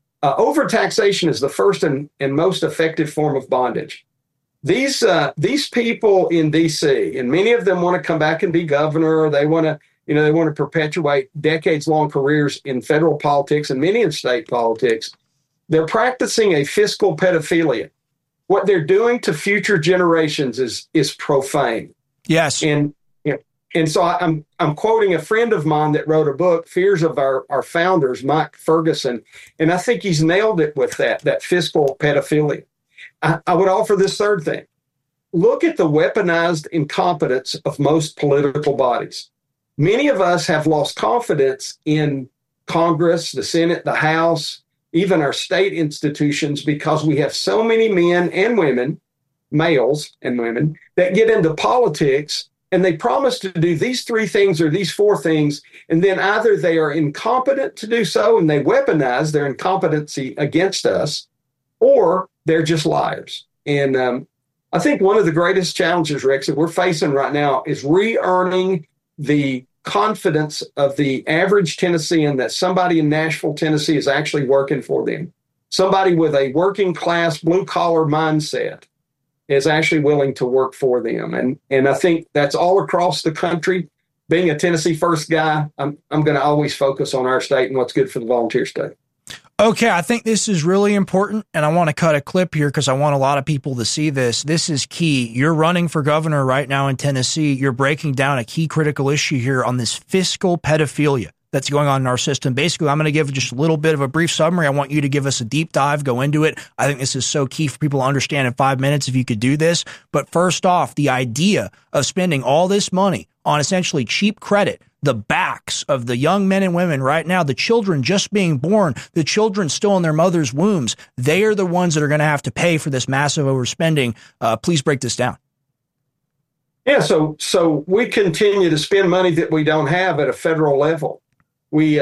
overtaxation is the first and most effective form of bondage. These people in D.C., and many of them want to come back and be governor. They want to perpetuate decades-long careers in federal politics and many in state politics. They're practicing a fiscal pedophilia. What they're doing to future generations is profane. Yes. And so I'm quoting a friend of mine that wrote a book, Fears of Our Founders, Mike Ferguson, and I think he's nailed it with that fiscal pedophilia. I would offer this third thing. Look at the weaponized incompetence of most political bodies. Many of us have lost confidence in Congress, the Senate, the House, even our state institutions, because we have so many men and women, males and women, that get into politics and they promise to do these three things or these four things, and then either they are incompetent to do so and they weaponize their incompetency against us, or they're just liars. And I think one of the greatest challenges, Rex, that we're facing right now is re-earning the confidence of the average Tennessean that somebody in Nashville, Tennessee is actually working for them. Somebody with a working class, blue collar mindset is actually willing to work for them. And I think that's all across the country. Being a Tennessee first guy, I'm going to always focus on our state and what's good for the volunteer state. Okay, I think this is really important, and I want to cut a clip here because I want a lot of people to see this. This is key. You're running for governor right now in Tennessee. You're breaking down a key critical issue here on this fiscal pedophilia that's going on in our system. Basically, I'm going to give just a little bit of a brief summary. I want you to give us a deep dive, go into it. I think this is so key for people to understand in 5 minutes if you could do this. But first off, the idea of spending all this money on essentially cheap credit, the backs of the young men and women right now, the children just being born, the children still in their mother's wombs, they are the ones that are going to have to pay for this massive overspending. Please break this down. Yeah, so we continue to spend money that we don't have at a federal level. We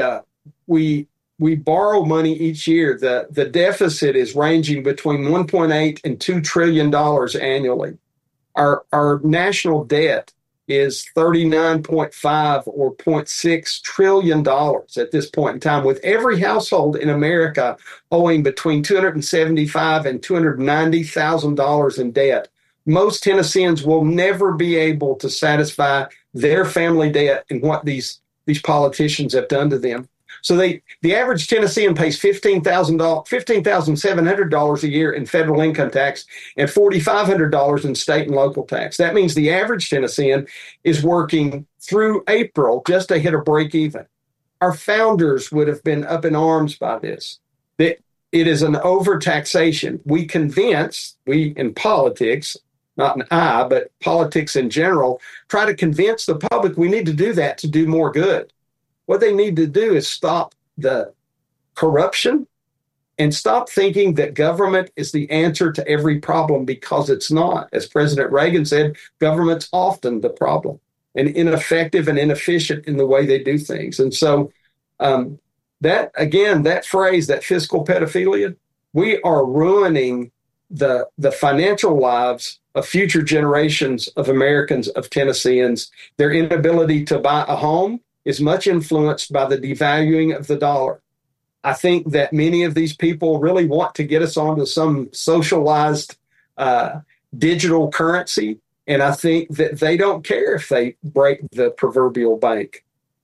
borrow money each year. The deficit is ranging between $1.8 and $2 trillion annually. Our national debt is $39.5 or $0.6 trillion at this point in time, with every household in America owing between $275,000 and $290,000 in debt. Most Tennesseans will never be able to satisfy their family debt and what these politicians have done to them. So the average Tennessean pays $15,700 a year in federal income tax and $4,500 in state and local tax. That means the average Tennessean is working through April just to hit a break even. Our founders would have been up in arms by this. That it is an overtaxation. We in politics, not an I, but politics in general, try to convince the public we need to do that to do more good. What they need to do is stop the corruption and stop thinking that government is the answer to every problem, because it's not. As President Reagan said, government's often the problem and ineffective and inefficient in the way they do things. And so that phrase, that fiscal pedophilia, we are ruining the financial lives of future generations of Americans, of Tennesseans. Their inability to buy a home is much influenced by the devaluing of the dollar. I think that many of these people really want to get us onto some socialized digital currency, and I think that they don't care if they break the proverbial bank.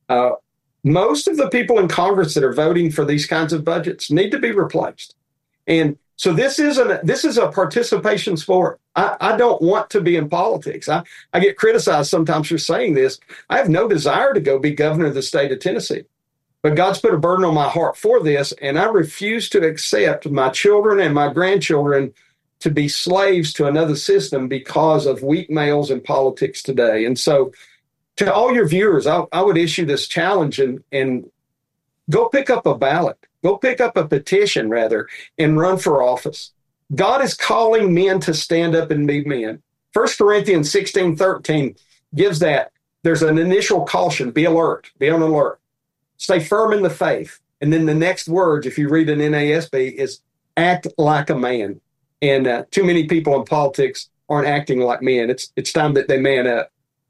Most of the people in Congress that are voting for these kinds of budgets need to be replaced. And so this is a participation sport. I don't want to be in politics. I get criticized sometimes for saying this. I have no desire to go be governor of the state of Tennessee. But God's put a burden on my heart for this, and I refuse to accept my children and my grandchildren to be slaves to another system because of weak males in politics today. And so to all your viewers, I would issue this challenge and go pick up a ballot. Go pick up a petition, rather, and run for office. God is calling men to stand up and be men. 1 Corinthians 16:13 gives that. There's an initial caution. Be alert. Be on alert. Stay firm in the faith. And then the next words, if you read an NASB, is act like a man. And too many people in politics aren't acting like men. It's time that they man up.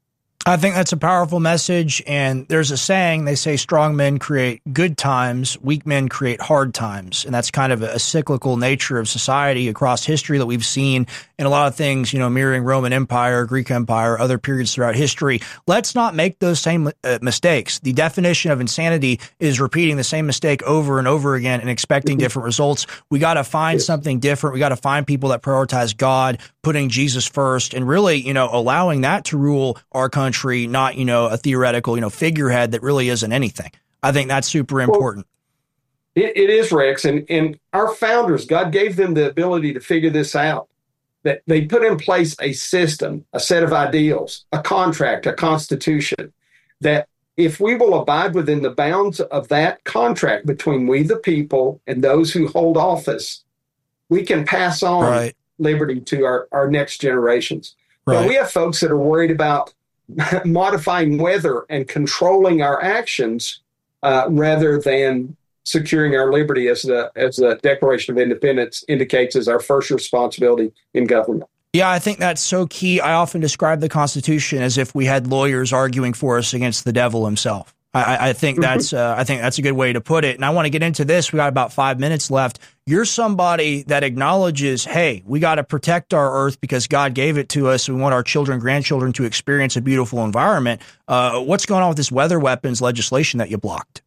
I think that's a powerful message, and there's a saying, they say strong men create good times, weak men create hard times, and that's kind of a cyclical nature of society across history that we've seen in a lot of things, mirroring Roman Empire, Greek Empire, other periods throughout history. Let's not make those same mistakes. The definition of insanity is repeating the same mistake over and over again and expecting different results. We got to find something different. We got to find people that prioritize God, putting Jesus first, and really, allowing that to rule our country. Not, a theoretical, figurehead that really isn't anything. I think that's super important. Well, it is, Rex. And our founders, God gave them the ability to figure this out. That they put in place a system, a set of ideals, a contract, a constitution, that if we will abide within the bounds of that contract between we the people and those who hold office, we can pass on liberty to our next generations. Right. But we have folks that are worried about modifying weather and controlling our actions rather than securing our liberty, as the Declaration of Independence indicates, as our first responsibility in government. Yeah, I think that's so key. I often describe the Constitution as if we had lawyers arguing for us against the devil himself. I think that's a good way to put it. And I want to get into this. We got about 5 minutes left. You're somebody that acknowledges, hey, we got to protect our earth because God gave it to us. We want our children, grandchildren to experience a beautiful environment. What's going on with this weather weapons legislation that you blocked?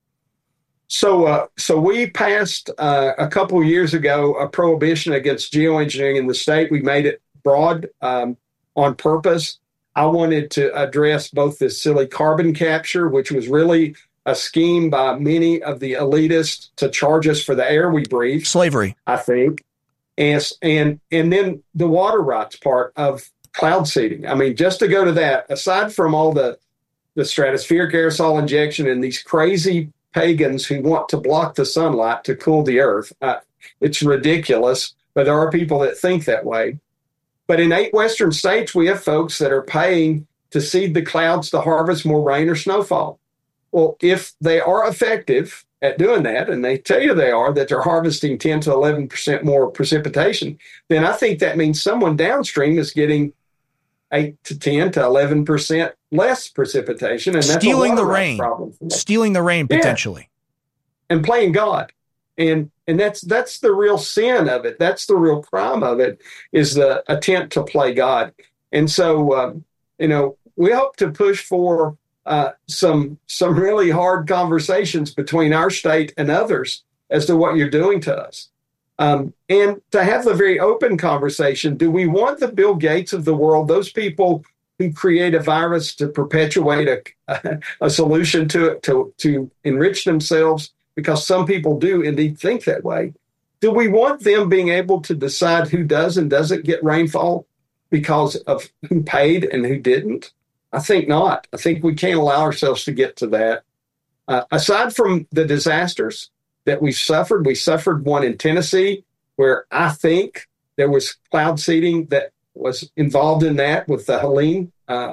So we passed a couple of years ago a prohibition against geoengineering in the state. We made it broad on purpose. I wanted to address both this silly carbon capture, which was really a scheme by many of the elitists to charge us for the air we breathe. Slavery, I think. And then the water rights part of cloud seeding. I mean, just to go to that, aside from all the stratospheric aerosol injection and these crazy pagans who want to block the sunlight to cool the earth, it's ridiculous, but there are people that think that way. But in 8 western states, we have folks that are paying to seed the clouds to harvest more rain or snowfall. Well, if they are effective at doing that, and they tell you they are, that they're harvesting 10 to 11% more precipitation, then I think that means someone downstream is getting 8 to 10 to 11% less precipitation, and that's stealing the rain. Problem stealing the rain potentially, and playing God, and that's the real sin of it. That's the real crime of it, is the attempt to play God. And so we hope to push for some really hard conversations between our state and others as to what you're doing to us. And to have the very open conversation, do we want the Bill Gates of the world, those people who create a virus to perpetuate a solution to it, to enrich themselves, because some people do indeed think that way? Do we want them being able to decide who does and doesn't get rainfall because of who paid and who didn't? I think not. I think we can't allow ourselves to get to that. Aside from the disasters that we suffered one in Tennessee, where I think there was cloud seeding that was involved in that with the Helene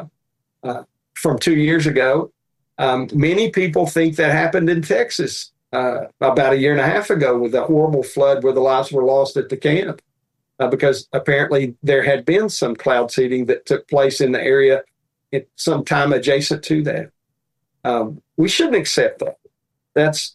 from 2 years ago. Many people think that happened in Texas about a year and a half ago with a horrible flood where the lives were lost at the camp because apparently there had been some cloud seeding that took place in the area at some time adjacent to that. We shouldn't accept that. That's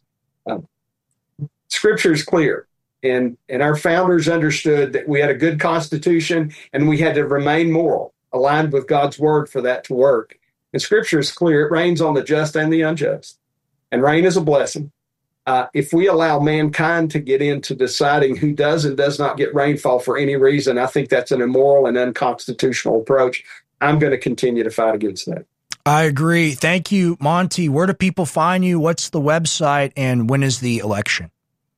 Scripture is clear, and our founders understood that we had a good constitution and we had to remain moral, aligned with God's word for that to work. And Scripture is clear. It rains on the just and the unjust, and rain is a blessing. If we allow mankind to get into deciding who does and does not get rainfall for any reason, I think that's an immoral and unconstitutional approach. I'm going to continue to fight against that. I agree. Thank you, Monty. Where do people find you? What's the website, and when is the election?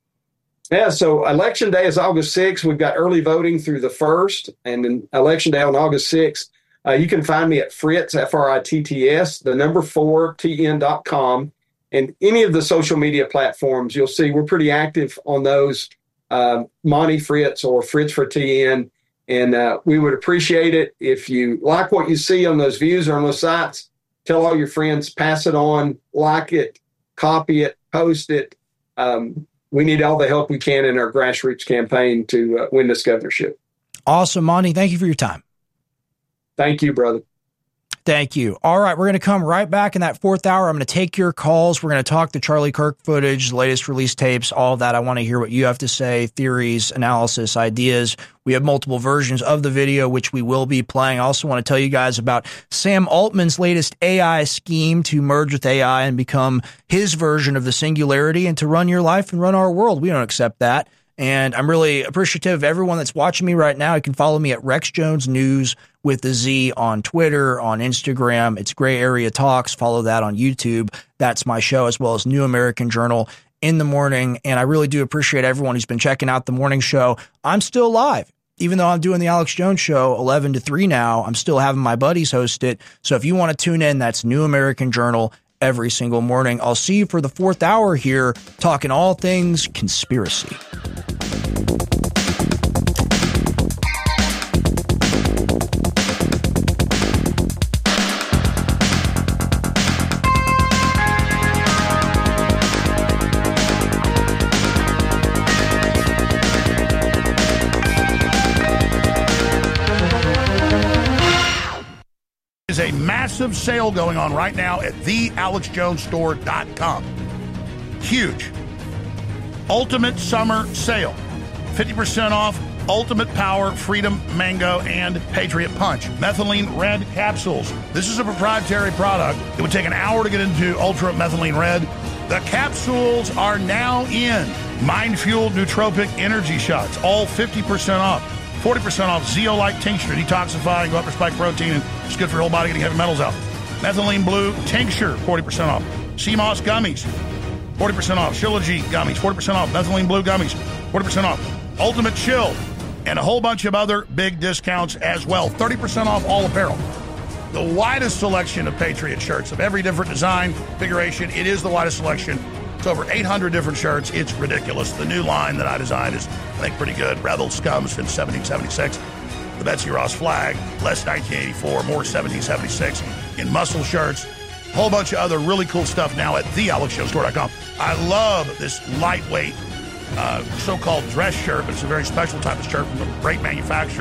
Yeah, so Election Day is August 6th. We've got early voting through the 1st, and then Election Day on August 6th. You can find me at Fritz, Fritts, the number 4tn.com, and any of the social media platforms. You'll see we're pretty active on those, Monty Fritz or Fritz for TN, and we would appreciate it if you like what you see on those views or on those sites. Tell all your friends, pass it on, like it, copy it, post it. We need all the help we can in our grassroots campaign to win this governorship. Awesome, Monty. Thank you for your time. Thank you, brother. Thank you. All right, we're going to come right back in that 4th hour. I'm going to take your calls. We're going to talk the Charlie Kirk footage, the latest release tapes, all of that. I want to hear what you have to say, theories, analysis, ideas. We have multiple versions of the video, which we will be playing. I also want to tell you guys about Sam Altman's latest AI scheme to merge with AI and become his version of the singularity and to run your life and run our world. We don't accept that. And I'm really appreciative of everyone that's watching me right now. You can follow me at Rex Jones News with the Z on Twitter, on Instagram. It's Gray Area Talks. Follow that on YouTube. That's my show, as well as New American Journal in the morning. And I really do appreciate everyone who's been checking out the morning show. I'm still live. Even though I'm doing the Alex Jones Show 11 to 3 now, I'm still having my buddies host it. So if you want to tune in, that's New American Journal every single morning. I'll see you for the 4th hour here, talking all things conspiracy. There's a massive sale going on right now at thealexjonesstore.com. Huge. Ultimate summer sale. 50% off Ultimate Power, Freedom Mango, and Patriot Punch. Methylene Red capsules. This is a proprietary product. It would take an hour to get into Ultra Methylene Red. The capsules are now in. Mind Fuel Nootropic Energy Shots. All 50% off. 40% off Zeolite Tincture, detoxifying, upper spike protein, and it's good for your whole body, getting heavy metals out. Methylene Blue Tincture, 40% off. CMOS Gummies, 40% off. Shilajit Gummies, 40% off. Methylene Blue Gummies, 40% off. Ultimate Chill, and a whole bunch of other big discounts as well. 30% off all apparel. The widest selection of Patriot shirts of every different design, configuration. It is the widest selection. It's over 800 different shirts. It's ridiculous. The new line that I designed is, I think, pretty good. Rebel Scum since 1776. The Betsy Ross flag, less 1984, more 1776 in muscle shirts. A whole bunch of other really cool stuff now at thealexjonesstore.com. I love this lightweight so-called dress shirt, but it's a very special type of shirt from a great manufacturer.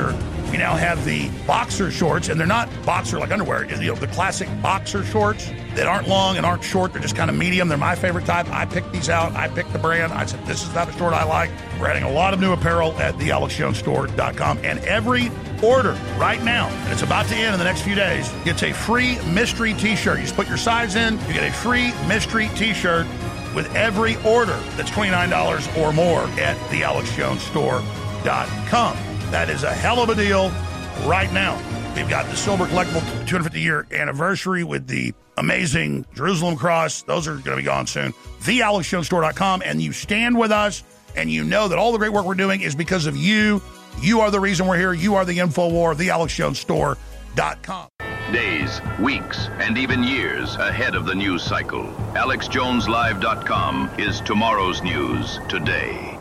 We now have the boxer shorts, and they're not boxer like underwear. You know, the classic boxer shorts that aren't long and aren't short. They're just kind of medium. They're my favorite type. I picked these out. I picked the brand. I said, this is the type of short I like. We're adding a lot of new apparel at thealexjonesstore.com. And every order right now, and it's about to end in the next few days, gets a free mystery t-shirt. You just put your size in, you get a free mystery t-shirt with every order that's $29 or more at thealexjonesstore.com. That is a hell of a deal right now. We've got the Silver Collectible 250-year anniversary with the amazing Jerusalem cross. Those are going to be gone soon. TheAlexJonesStore.com. And you stand with us, and you know that all the great work we're doing is because of you. You are the reason we're here. You are the InfoWar. TheAlexJonesStore.com. Days, weeks, and even years ahead of the news cycle. AlexJonesLive.com is tomorrow's news today.